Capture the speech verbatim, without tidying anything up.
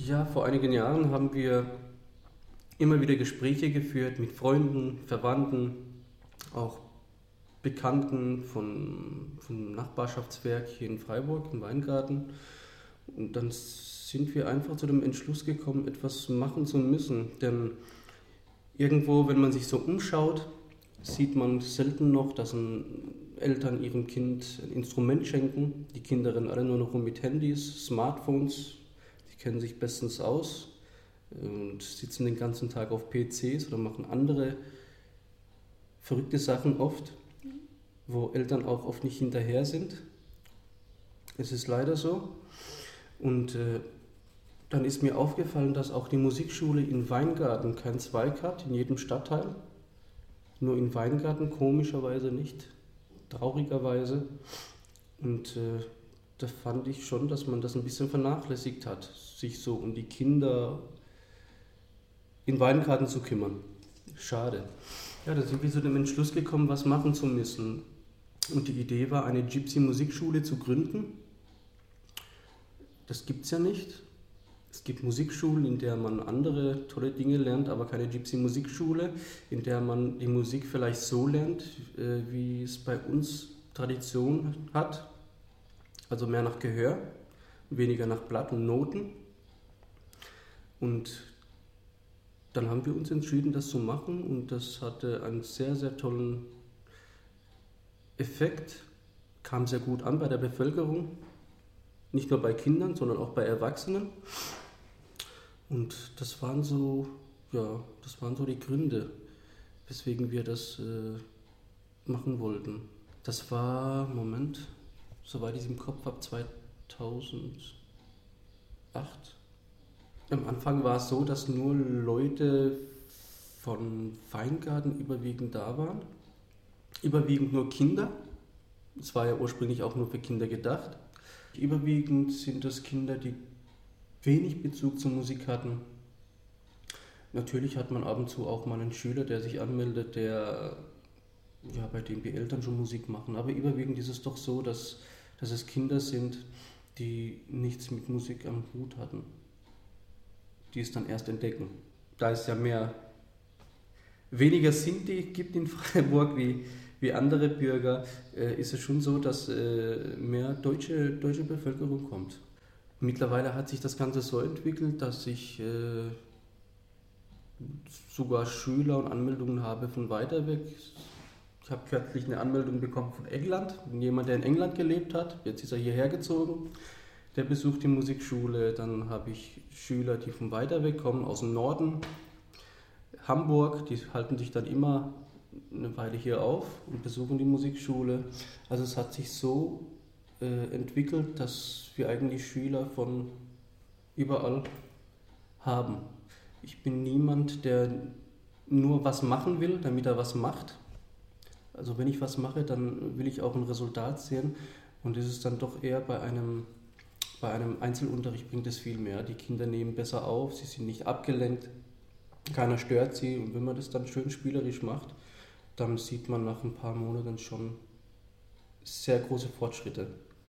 Ja, vor einigen Jahren haben wir immer wieder Gespräche geführt mit Freunden, Verwandten, auch Bekannten von, vom Nachbarschaftswerk hier in Freiburg, im Weingarten. Und dann sind wir einfach zu dem Entschluss gekommen, etwas machen zu müssen. Denn irgendwo, wenn man sich so umschaut, sieht man selten noch, dass ein Eltern ihrem Kind ein Instrument schenken. Die Kinder rennen alle nur noch rum mit Handys, Smartphones, die kennen sich bestens aus und sitzen den ganzen Tag auf P Cs oder machen andere verrückte Sachen oft, wo Eltern auch oft nicht hinterher sind. Es ist leider so. Und äh, dann ist mir aufgefallen, dass auch die Musikschule in Weingarten keinen Zweig hat, in jedem Stadtteil. Nur in Weingarten komischerweise nicht, traurigerweise. Und äh, da fand ich schon, dass man das ein bisschen vernachlässigt hat, sich so um die Kinder in Weingarten zu kümmern. Schade. Ja, da sind wir zu dem Entschluss gekommen, was machen zu müssen. Und die Idee war, eine Gypsy-Musikschule zu gründen. Das gibt es ja nicht. Es gibt Musikschulen, in der man andere tolle Dinge lernt, aber keine Gypsy-Musikschule, in der man die Musik vielleicht so lernt, wie es bei uns Tradition hat. Also mehr nach Gehör, weniger nach Blatt und Noten. Und dann haben wir uns entschieden, das zu machen, und das hatte einen sehr, sehr tollen Effekt, kam sehr gut an bei der Bevölkerung, nicht nur bei Kindern, sondern auch bei Erwachsenen. Und das waren so, ja, das waren so die Gründe, weswegen wir das äh, machen wollten. Das war, Moment, soweit ich es im Kopf habe, zweitausendacht. Am Anfang war es so, dass nur Leute von Weingarten überwiegend da waren. Überwiegend nur Kinder. Es war ja ursprünglich auch nur für Kinder gedacht. Überwiegend sind das Kinder, die wenig Bezug zur Musik hatten. Natürlich hat man ab und zu auch mal einen Schüler, der sich anmeldet, der, ja, bei dem die Eltern schon Musik machen. Aber überwiegend ist es doch so, dass, dass es Kinder sind, die nichts mit Musik am Hut hatten, die es dann erst entdecken. Da es ja mehr, weniger Sinti gibt in Freiburg wie, wie andere Bürger, äh, ist es schon so, dass äh, mehr deutsche, deutsche Bevölkerung kommt. Mittlerweile hat sich das Ganze so entwickelt, dass ich äh, sogar Schüler und Anmeldungen habe von weiter weg. Ich habe kürzlich eine Anmeldung bekommen von England, jemand, der in England gelebt hat. Jetzt ist er hierher gezogen. Der besucht die Musikschule. Dann habe ich Schüler, die von weiter weg kommen, aus dem Norden, Hamburg. Die halten sich dann immer eine Weile hier auf und besuchen die Musikschule. Also es hat sich so äh, entwickelt, dass wir eigentlich Schüler von überall haben. Ich bin niemand, der nur was machen will, damit er was macht. Also wenn ich was mache, dann will ich auch ein Resultat sehen. Und es ist dann doch eher bei einem, bei einem Einzelunterricht bringt es viel mehr. Die Kinder nehmen besser auf, sie sind nicht abgelenkt, keiner stört sie. Und wenn man das dann schön spielerisch macht, dann sieht man nach ein paar Monaten schon sehr große Fortschritte.